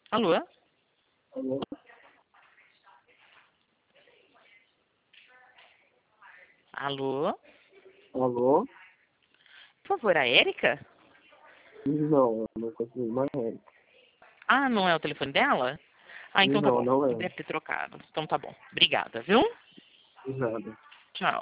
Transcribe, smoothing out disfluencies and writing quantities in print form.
Alô? Alô? Alô? Alô? Por favor, a Érica? Não, eu não consegui mais. Ah, não é o telefone dela? Ah, então tá Não, bom. não é. Deve ter trocado. Então tá bom. Obrigada, viu? Nada. Tchau.